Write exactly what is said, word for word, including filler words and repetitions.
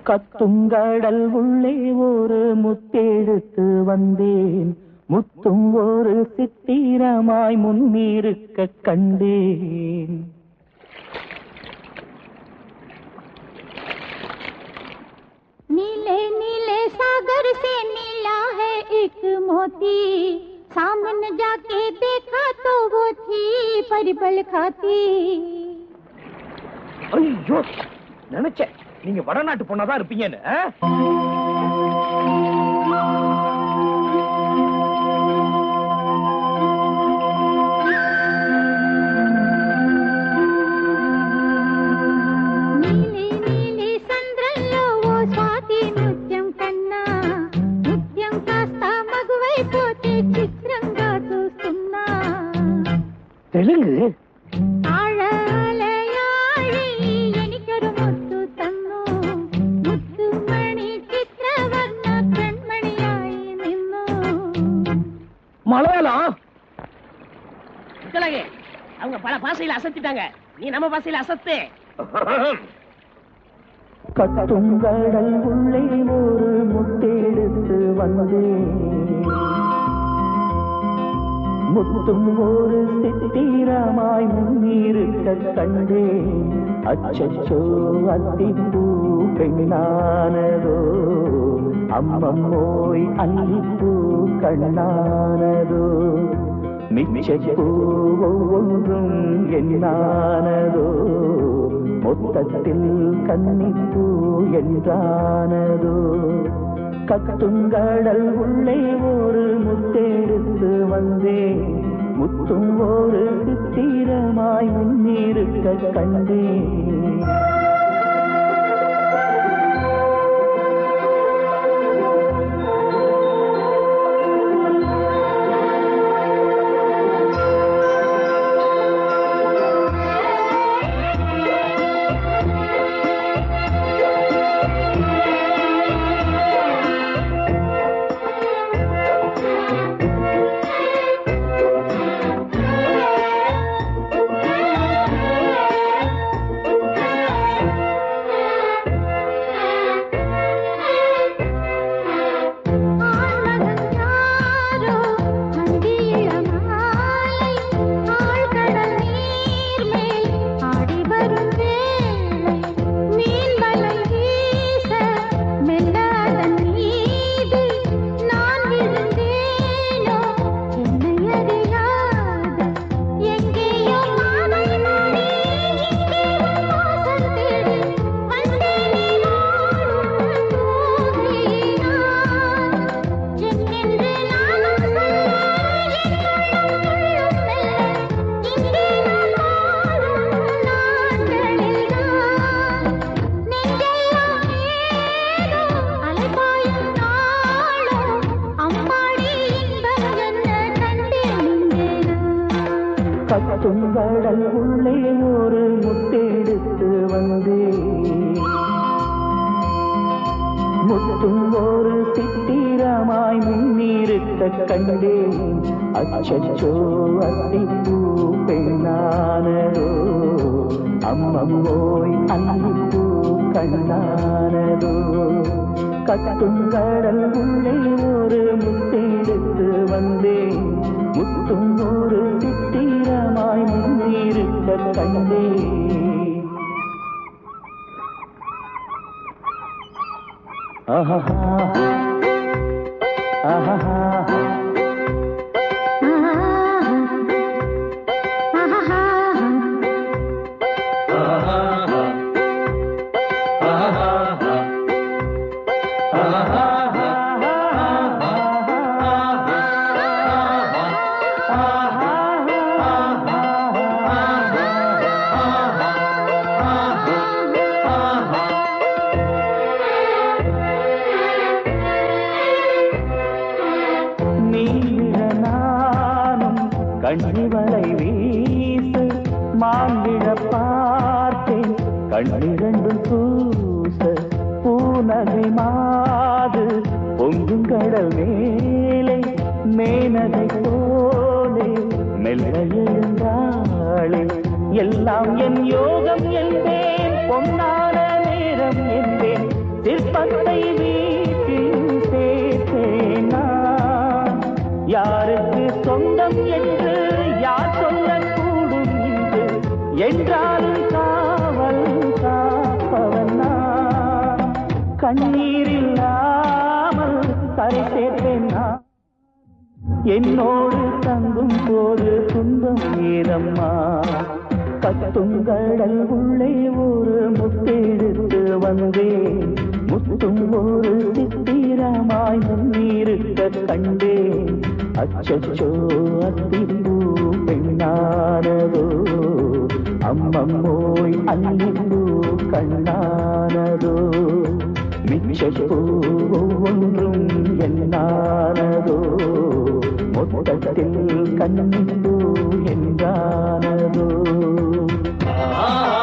கத்துங்கடல் உள்ளே ஒரு முத்தெடுத்து வந்தேன், முத்தும் ஒரு சித்திரமாய் முன்னிருக்க கண்டேன். नीले नीले सागर से नीला है एक मोती, सामने जाके देखा तो वो थी परिबल खाती. ஐயோ, நினைச்சேன் நீங்க வடநாட்டு பொண்ணாதான் இருப்பீங்கன்னு. தெலுங்கு மலையாளம் அவங்க பல பாசையில அசத்திட்டாங்க, நீ நம்ம பாசையில அசத்து. கத்துங்கடல் உள்ளே ஒரு முத்தெடுத்து வந்தேன், முத்தும் ஒரு சித்திரமாய் முன்னிருக்க கண்டேன். அச்சச்சோ அத்திப்பூ பெண்ணானதோ, அம்மம்மோய் அல்லிப்பூ கண்ணானதோ, மிச்சப்பூ ஒவ்வொன்றும் என்னானதோ, மொத்தத்தில் கன்னிப்பூ என்றானதோ. கத்துங்கடல் உள்ளே ஒரு முத்தெடுத்து வந்தேன், முத்தும் ஒரு சித்திரமாய் முன்னிருக்க கண்டேன். கத்துங்கடல் உள்ளே ஒரு முத்தெடுத்து வந்தேன், முத்தும் ஒரு சித்திரமாய் முன்னிருக்க கண்டேன். அச்சச்சோ அத்திப்பூ பெண்ணானதோ, அம்மம்மோய் அல்லிப்பூ கண்ணானதோ. கத்துங்கடல் உள்ளே ஒரு முத்தெடுத்து வந்தேன், முத்தும் ஒரு சித்திரமாய் முன்னிருக்க கண்டேன். ஆஹா ஆஹா கண்ணிவளை வீசு மாந்திட பார்த்தேன், கண்ணிரண்டு பூச பூநகை மாது பொங்கும் கடல் மேலே மேனகை போலே மெல்ல எழுந்தாளே. எல்லாம் என் யோகம் என்பேன், பொன்னான நேரம் என்பேன், தீபத்தை வீட்டில் சேர்த்தேனா யாருக்கு சொந்தம் என்று யார் சொல்லக்கூடும் என்று என்றாலும் காவல் காப்பவன் நான் கண்ணீரில்லாமல் கரை சேர்த்தேனா என்னோடு தங்கும் போது துன்பம் ஏதம்மா கத்தும் கடல் உள்ளே ஒரு முத்தெடுத்து வந்தேன் முத்தும் ஒரு சித்திரமாய் முன்னிருக்க கண்டேன் அச்சச்சோ அத்திப்பூ பெண்ணானதோ அம்மம்மோய் அல்லிப்பூ கண்ணானதோ மிச்சப்பூ ஒவ்வொன்றும் என்னானதோ மொத்தத்தில் கண்ணிப்பூ என்றானதோ.